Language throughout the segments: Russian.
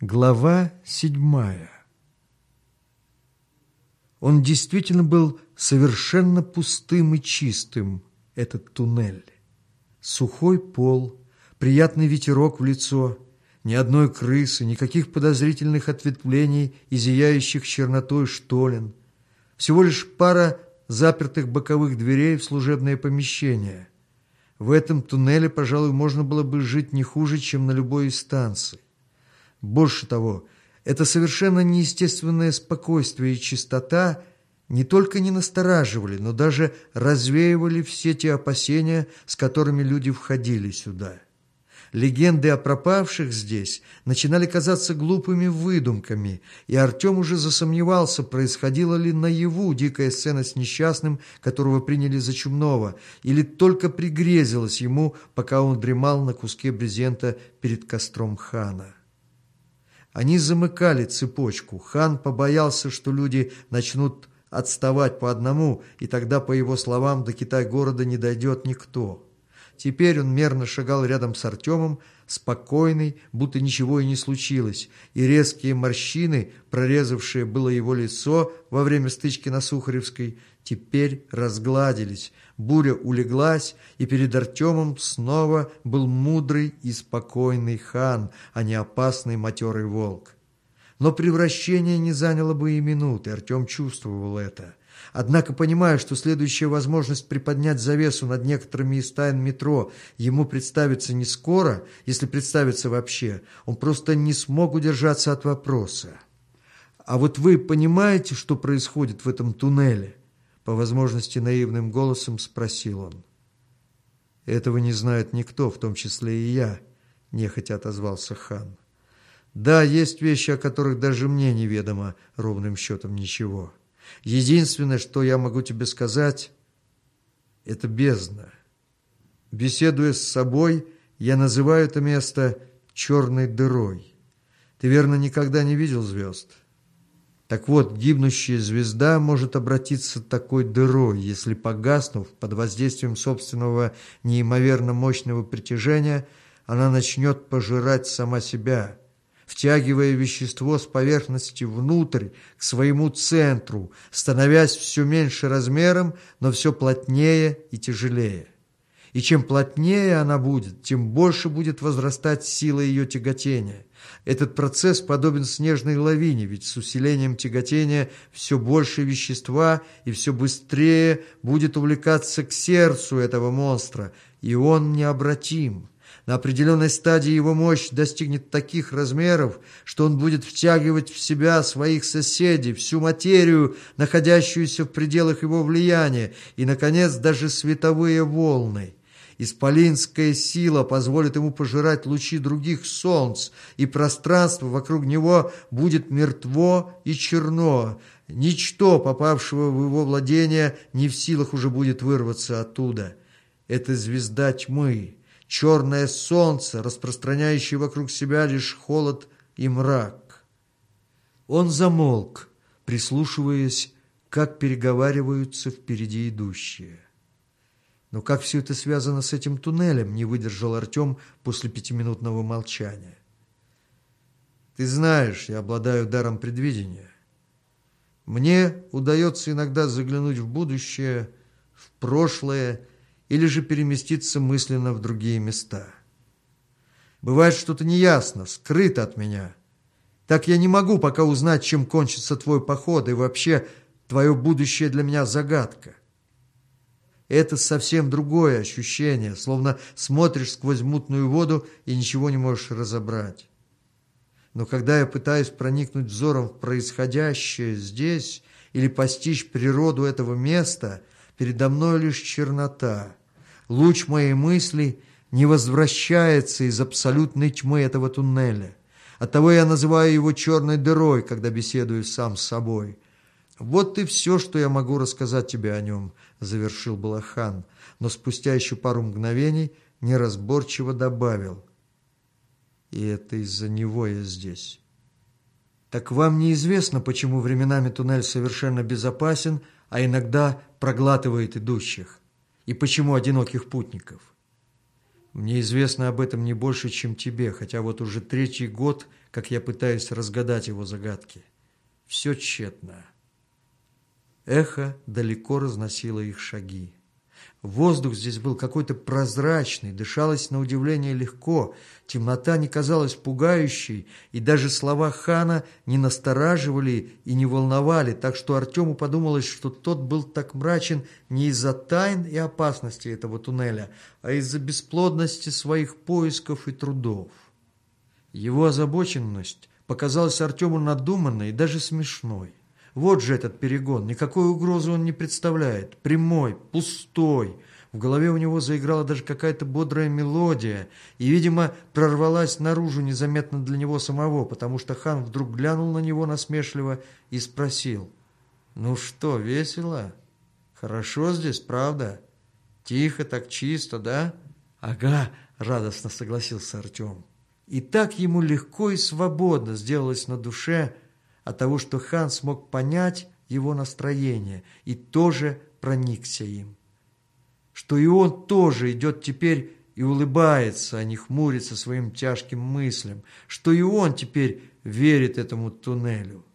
Глава 7. Он действительно был совершенно пустым и чистым, этот туннель. Сухой пол, приятный ветерок в лицо, ни одной крысы, никаких подозрительных ответвлений и зияющих чернотой штолен. Всего лишь пара запертых боковых дверей в служебное помещение. В этом туннеле, пожалуй, можно было бы жить не хуже, чем на любой из станций. Больше того, это совершенно неестественное спокойствие и чистота не только не настораживали, но даже развеивали все те опасения, с которыми люди входили сюда. Легенды о пропавших здесь начинали казаться глупыми выдумками, и Артем уже засомневался, происходила ли наяву дикая сцена с несчастным, которого приняли за чумного, или только пригрезилась ему, пока он дремал на куске брезента перед костром хана. Они замыкали цепочку. Хан побоялся, что люди начнут отставать по одному, и тогда, по его словам, до Китай-города не дойдет никто. Теперь он мерно шагал рядом с Артемом, спокойный, будто ничего и не случилось, и резкие морщины, прорезавшие было его лицо во время стычки на Сухаревской, теперь разгладились. Буря улеглась, и перед Артемом снова был мудрый и спокойный хан, а не опасный матерый волк. Но превращение не заняло бы и минуты, Артем чувствовал это. Однако, понимая, что следующая возможность приподнять завесу над некоторыми из тайн метро ему представится не скоро, если представится вообще, он просто не смог удержаться от вопроса. «А вот вы понимаете, что происходит в этом туннеле?» По возможности наивным голосом спросил он. «Этого не знает никто, в том числе и я», — нехотя отозвался хан. «Да, есть вещи, о которых даже мне неведомо ровным счетом ничего. Единственное, что я могу тебе сказать, это бездна. Беседуя с собой, я называю это место черной дырой. Ты, верно, никогда не видел звезд? Так вот, гибнущая звезда может обратиться такой дырой, если, погаснув под воздействием собственного неимоверно мощного притяжения, она начнет пожирать сама себя, втягивая вещество с поверхности внутрь, к своему центру, становясь все меньше размером, но все плотнее и тяжелее. И чем плотнее она будет, тем больше будет возрастать сила ее тяготения. Этот процесс подобен снежной лавине, ведь с усилением тяготения все больше вещества и все быстрее будет увлекаться к сердцу этого монстра, и он необратим. На определенной стадии его мощь достигнет таких размеров, что он будет втягивать в себя своих соседей, всю материю, находящуюся в пределах его влияния, и, наконец, даже световые волны. Исполинская сила позволит ему пожирать лучи других солнц, и пространство вокруг него будет мертво и черно. Ничто, попавшего в его владение, не в силах уже будет вырваться оттуда. Это звезда тьмы, черное солнце, распространяющее вокруг себя лишь холод и мрак. Он замолк, прислушиваясь, как переговариваются впереди идущие. Но как все это связано с этим туннелем, не выдержал Артем после 5-минутного молчания. Ты знаешь, я обладаю даром предвидения. Мне удается иногда заглянуть в будущее, в прошлое, или же переместиться мысленно в другие места. Бывает что-то неясно, скрыто от меня. Так я не могу пока узнать, чем кончится твой поход, и вообще твое будущее для меня загадка. Это совсем другое ощущение, словно смотришь сквозь мутную воду и ничего не можешь разобрать. Но когда я пытаюсь проникнуть взором в происходящее здесь или постичь природу этого места, передо мной лишь чернота. Луч моей мысли не возвращается из абсолютной тьмы этого туннеля. Оттого я называю его черной дырой, когда беседую сам с собой. Вот и все, что я могу рассказать тебе о нем, завершил было хан, но спустя еще пару мгновений неразборчиво добавил. И это из-за него я здесь. Так вам неизвестно, почему временами туннель совершенно безопасен, а иногда проглатывает идущих? И почему одиноких путников? Мне известно об этом не больше, чем тебе, хотя вот уже 3-й год, как я пытаюсь разгадать его загадки. Все тщетно. Эхо далеко разносило их шаги. Воздух здесь был какой-то прозрачный, дышалось на удивление легко, темнота не казалась пугающей, и даже слова хана не настораживали и не волновали, так что Артему подумалось, что тот был так мрачен не из-за тайн и опасности этого туннеля, а из-за бесплодности своих поисков и трудов. Его озабоченность показалась Артему надуманной и даже смешной. Вот же этот перегон, никакой угрозы он не представляет, прямой, пустой. В голове у него заиграла даже какая-то бодрая мелодия и, видимо, прорвалась наружу незаметно для него самого, потому что хан вдруг глянул на него насмешливо и спросил: «Ну что, весело? Хорошо здесь, правда? Тихо, так чисто, да?» «Ага», — радостно согласился Артем. И так ему легко и свободно сделалось на душе от того, что хан смог понять его настроение и тоже проникся им. Что и он тоже идет теперь и улыбается, а не хмурится своим тяжким мыслям, что и он теперь верит этому туннелю.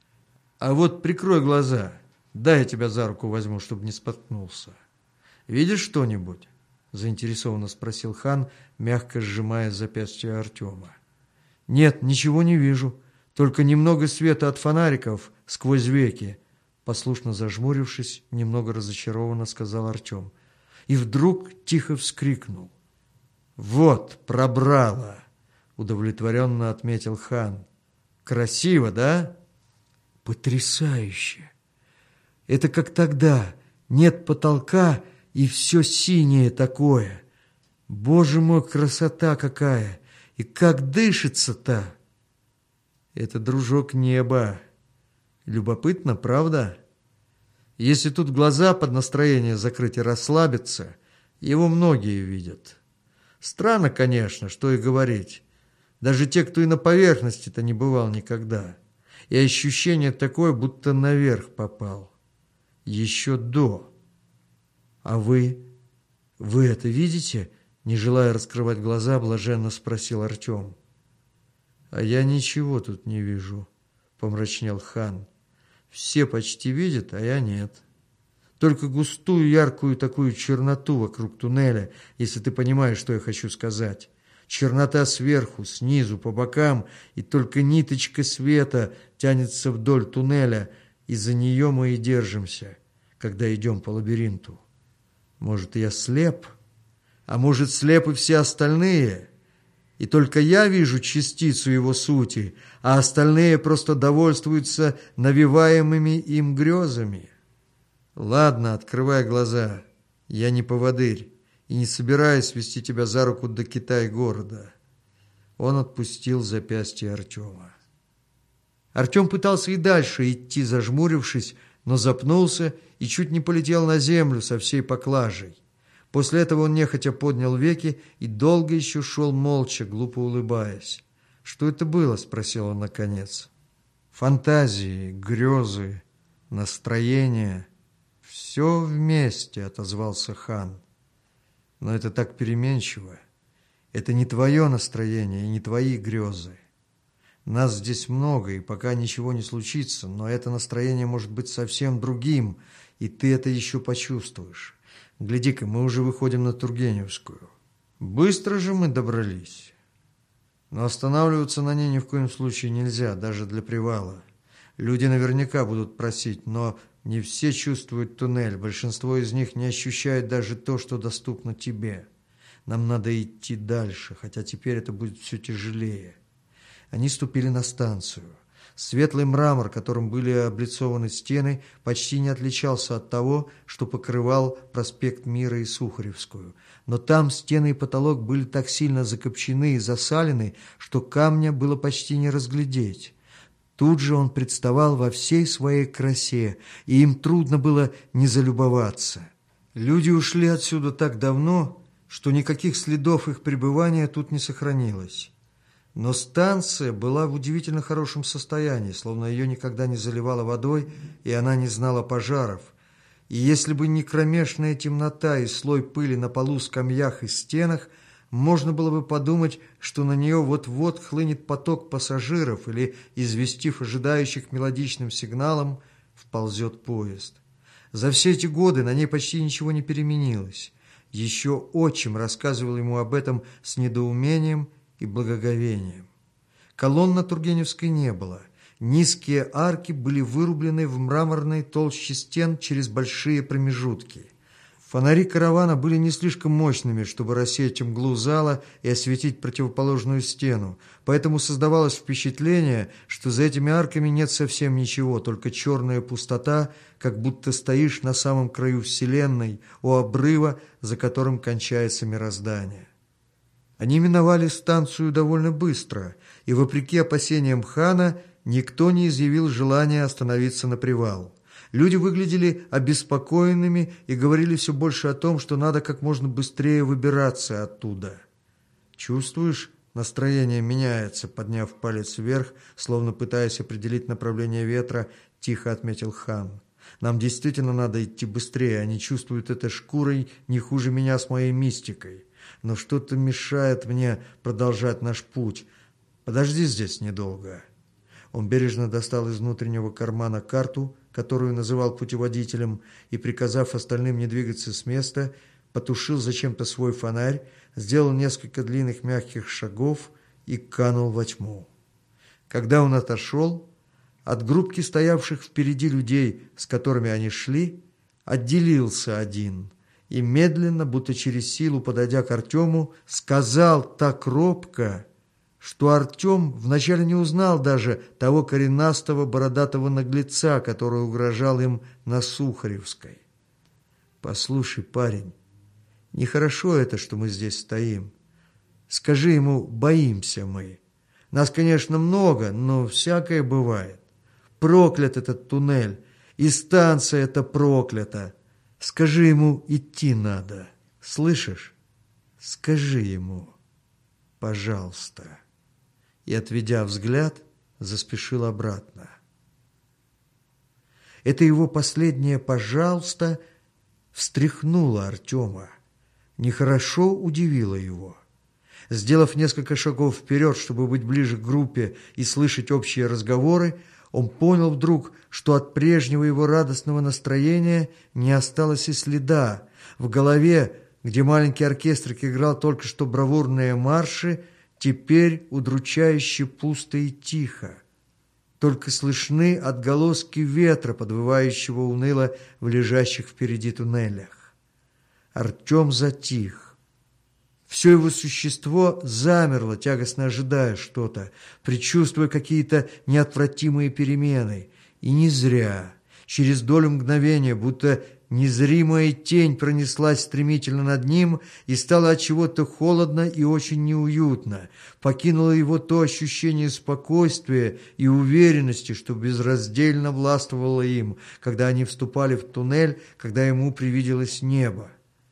А вот прикрой глаза, дай я тебя за руку возьму, чтобы не споткнулся. Видишь что-нибудь? Заинтересованно спросил хан, мягко сжимая запястье Артема. Нет, ничего не вижу. Только немного света от фонариков сквозь веки, послушно зажмурившись, немного разочарованно сказал Артем. И вдруг тихо вскрикнул. «Вот, пробрало!» — удовлетворенно отметил хан. «Красиво, да?» «Потрясающе! Это как тогда, нет потолка и все синее такое. Боже мой, красота какая! И как дышится-то!» «Это, дружок, небо. Любопытно, правда? Если тут глаза под настроение закрыть и расслабиться, его многие видят. Странно, конечно, что и говорить. Даже те, кто и на поверхности-то не бывал никогда. И ощущение такое, будто наверх попал. Еще до. А вы это видите?» Не желая раскрывать глаза, блаженно спросил Артем. «А я ничего тут не вижу», — помрачнел хан. «Все почти видят, а я нет. Только густую, яркую такую черноту вокруг туннеля, если ты понимаешь, что я хочу сказать. Чернота сверху, снизу, по бокам, и только ниточка света тянется вдоль туннеля, и за нее мы и держимся, когда идем по лабиринту. Может, я слеп, а может, слепы все остальные?» И только я вижу частицу его сути, а остальные просто довольствуются навеваемыми им грезами. Ладно, открывай глаза. Я не поводырь и не собираюсь вести тебя за руку до Китай-города. Он отпустил запястье Артема. Артем пытался и дальше идти, зажмурившись, но запнулся и чуть не полетел на землю со всей поклажей. После этого он нехотя поднял веки и долго еще шел молча, глупо улыбаясь. «Что это было?» – спросил он наконец. «Фантазии, грезы, настроение. Все вместе», – отозвался хан. «Но это так переменчиво. Это не твое настроение и не твои грезы. Нас здесь много, и пока ничего не случится, но это настроение может быть совсем другим, и ты это еще почувствуешь. Гляди-ка, мы уже выходим на Тургеневскую. Быстро же мы добрались. Но останавливаться на ней ни в коем случае нельзя, даже для привала. Люди наверняка будут просить, но не все чувствуют туннель. Большинство из них не ощущает даже то, что доступно тебе. Нам надо идти дальше, хотя теперь это будет все тяжелее». Они ступили на станцию. Светлый мрамор, которым были облицованы стены, почти не отличался от того, что покрывал проспект Мира и Сухаревскую. Но там стены и потолок были так сильно закопчены и засалены, что камня было почти не разглядеть. Тут же он представал во всей своей красе, и им трудно было не залюбоваться. Люди ушли отсюда так давно, что никаких следов их пребывания тут не сохранилось. Но станция была в удивительно хорошем состоянии, словно ее никогда не заливало водой, и она не знала пожаров. И если бы не кромешная темнота и слой пыли на полу, скамьях и стенах, можно было бы подумать, что на нее вот-вот хлынет поток пассажиров или, известив ожидающих мелодичным сигналом, вползет поезд. За все эти годы на ней почти ничего не переменилось. Еще отчим рассказывал ему об этом с недоумением и благоговением. Колонн на Тургеневской не было. Низкие арки были вырублены в мраморной толще стен через большие промежутки. Фонари каравана были не слишком мощными, чтобы рассеять мглу зала и осветить противоположную стену, поэтому создавалось впечатление, что за этими арками нет совсем ничего, только черная пустота, как будто стоишь на самом краю вселенной, у обрыва, за которым кончается мироздание. Они миновали станцию довольно быстро, и, вопреки опасениям хана, никто не изъявил желания остановиться на привал. Люди выглядели обеспокоенными и говорили все больше о том, что надо как можно быстрее выбираться оттуда. «Чувствуешь, настроение меняется», — подняв палец вверх, словно пытаясь определить направление ветра, тихо отметил хан. «Нам действительно надо идти быстрее, они чувствуют это шкурой не хуже меня с моей мистикой. Но что-то мешает мне продолжать наш путь. Подожди здесь недолго». Он бережно достал из внутреннего кармана карту, которую называл путеводителем, и, приказав остальным не двигаться с места, потушил зачем-то свой фонарь, сделал несколько длинных мягких шагов и канул во тьму. Когда он отошел, от группки стоявших впереди людей, с которыми они шли, отделился один и медленно, будто через силу подойдя к Артему, сказал так робко, что Артем вначале не узнал даже того коренастого бородатого наглеца, который угрожал им на Сухаревской. «Послушай, парень, нехорошо это, что мы здесь стоим. Скажи ему, боимся мы. Нас, конечно, много, но всякое бывает. Проклят этот туннель, и станция эта проклята. Скажи ему, идти надо. Слышишь? Скажи ему, пожалуйста». И, отведя взгляд, заспешил обратно. Это его последнее «пожалуйста» встряхнуло Артема, нехорошо удивило его. Сделав несколько шагов вперед, чтобы быть ближе к группе и слышать общие разговоры, он понял вдруг, что от прежнего его радостного настроения не осталось и следа. В голове, где маленький оркестрик играл только что бравурные марши, теперь удручающе пусто и тихо. Только слышны отголоски ветра, подвывающего уныло в лежащих впереди туннелях. Артем затих. Все его существо замерло, тягостно ожидая что-то, предчувствуя какие-то неотвратимые перемены. И не зря. Через долю мгновения, будто незримая тень пронеслась стремительно над ним, и стало от чего-то холодно и очень неуютно. Покинуло его то ощущение спокойствия и уверенности, что безраздельно властвовало им, когда они вступали в туннель, когда ему привиделось небо.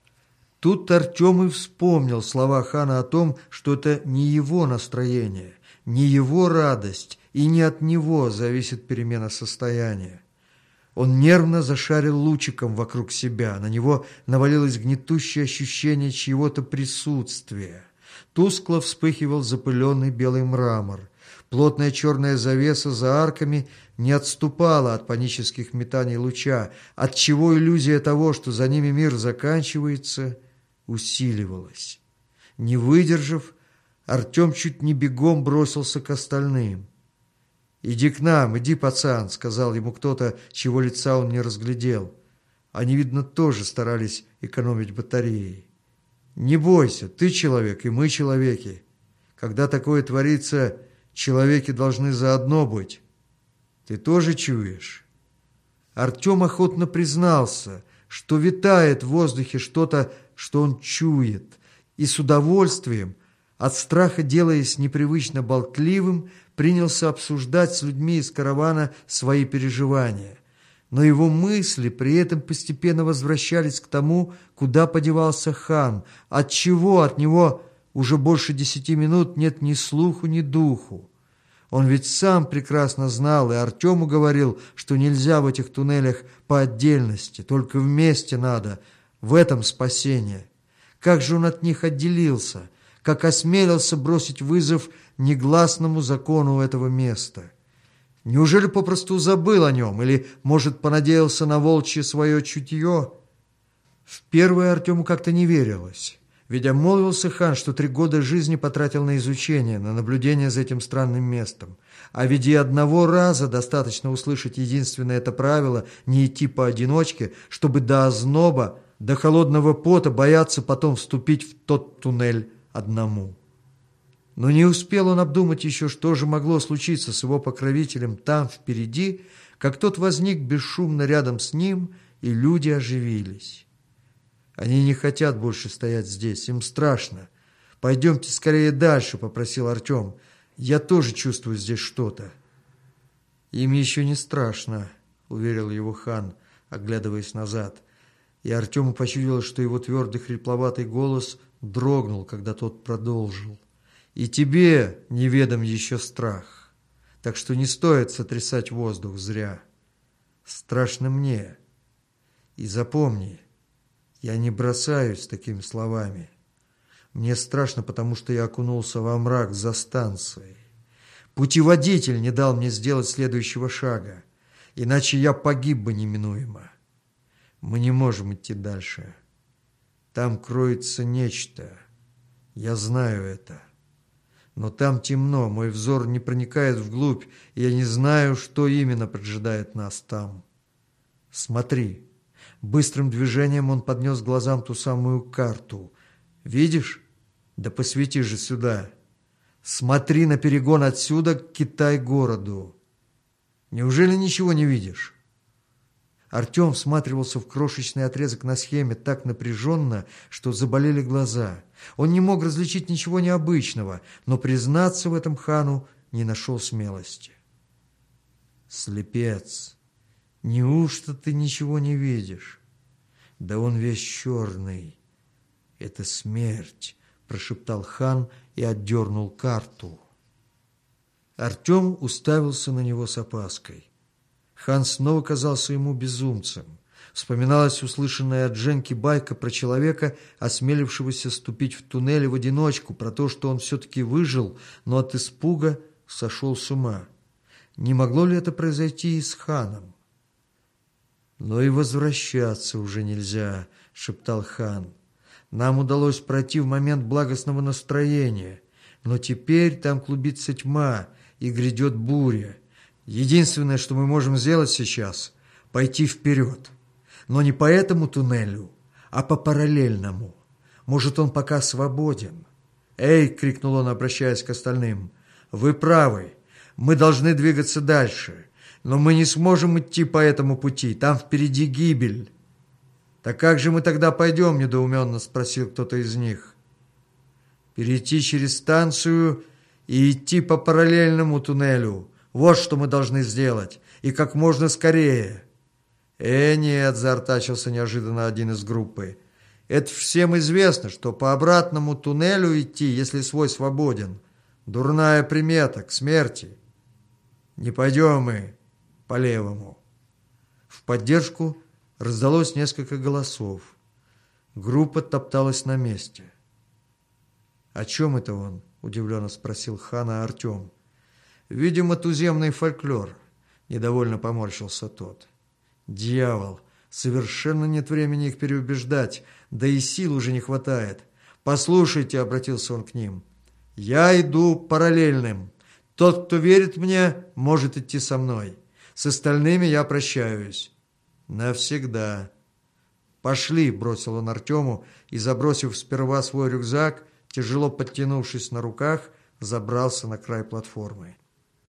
Тут Артем и вспомнил слова хана о том, что это не его настроение, не его радость, и не от него зависит перемена состояния. Он нервно зашарил лучиком вокруг себя. На него навалилось гнетущее ощущение чьего-то присутствия. Тускло вспыхивал запыленный белый мрамор. Плотная черная завеса за арками не отступала от панических метаний луча, отчего иллюзия того, что за ними мир заканчивается, усиливалась. Не выдержав, Артем чуть не бегом бросился к остальным. «Иди к нам, иди, пацан», — сказал ему кто-то, чьего лица он не разглядел. Они, видно, тоже старались экономить батареи. «Не бойся, ты человек, и мы человеки. Когда такое творится, человеки должны заодно быть. Ты тоже чуешь?» Артем охотно признался, что витает в воздухе что-то, что он чует, и с удовольствием, от страха делаясь непривычно болтливым, принялся обсуждать с людьми из каравана свои переживания. Но его мысли при этом постепенно возвращались к тому, куда подевался хан, отчего от него уже больше 10 минут нет ни слуху, ни духу. Он ведь сам прекрасно знал, и Артему говорил, что нельзя в этих туннелях по отдельности, только вместе надо, в этом спасение. Как же он от них отделился? как осмелился бросить вызов негласному закону этого места. Неужели попросту забыл о нем или, может, понадеялся на волчье свое чутье? В первое Артему как-то не верилось. Ведь обмолвился хан, что 3 года жизни потратил на изучение, на наблюдение за этим странным местом. А ведь и одного раза достаточно услышать единственное это правило – не идти поодиночке, чтобы до озноба, до холодного пота бояться потом вступить в тот туннель одному. Но не успел он обдумать еще, что же могло случиться с его покровителем там, впереди, как тот возник бесшумно рядом с ним, и люди оживились. «Они не хотят больше стоять здесь, им страшно. Пойдемте скорее дальше», — попросил Артем. «Я тоже чувствую здесь что-то». «Им еще не страшно», — уверил его хан, оглядываясь назад. И Артему почудилось, что его твердый хрипловатый голос дрогнул, когда тот продолжил. «И тебе неведом еще страх, так что не стоит сотрясать воздух зря. Страшно мне. И запомни, я не бросаюсь такими словами. Мне страшно, потому что я окунулся во мрак за станцией. Путеводитель не дал мне сделать следующего шага, иначе я погиб бы неминуемо. Мы не можем идти дальше. Там кроется нечто. Я знаю это. Но там темно, мой взор не проникает вглубь, и я не знаю, что именно поджидает нас там. Смотри». Быстрым движением он поднес глазам ту самую карту. «Видишь? Да посвети же сюда. Смотри на перегон отсюда к Китай-городу. Неужели ничего не видишь?» Артем всматривался в крошечный отрезок на схеме так напряженно, что заболели глаза. Он не мог различить ничего необычного, но признаться в этом хану не нашел смелости. «Слепец! Неужто ты ничего не видишь? Да он весь черный. Это смерть», — прошептал хан и отдернул карту. Артем уставился на него с опаской. Хан снова казался ему безумцем. Вспоминалась услышанная от Женьки байка про человека, осмелившегося ступить в туннель в одиночку, про то, что он все-таки выжил, но от испуга сошел с ума. Не могло ли это произойти и с ханом? «Но и возвращаться уже нельзя», — шептал хан. «Нам удалось пройти в момент благостного настроения, но теперь там клубится тьма и грядет буря. Единственное, что мы можем сделать сейчас — пойти вперед. Но не по этому туннелю, а по параллельному. Может, он пока свободен». «Эй!» — крикнул он, обращаясь к остальным. «Вы правы, мы должны двигаться дальше. Но мы не сможем идти по этому пути, там впереди гибель». «Так как же мы тогда пойдем?» – недоуменно спросил кто-то из них. «Перейти через станцию и идти по параллельному туннелю. Вот что мы должны сделать, и как можно скорее». Нет», – заортачился неожиданно один из группы. «Это всем известно, что по обратному туннелю идти, если свой свободен. Дурная примета, к смерти. Не пойдем мы по левому». В поддержку раздалось несколько голосов. Группа топталась на месте. «О чем это он?» – удивленно спросил хана Артем. «Видимо, туземный фольклор», – недовольно поморщился тот. «Дьявол, совершенно нет времени их переубеждать, да и сил уже не хватает. Послушайте», – обратился он к ним, – «я иду параллельным. Тот, кто верит мне, может идти со мной. С остальными я прощаюсь. Навсегда». «Пошли», – бросил он Артему и, забросив сперва свой рюкзак, тяжело подтянувшись на руках, забрался на край платформы.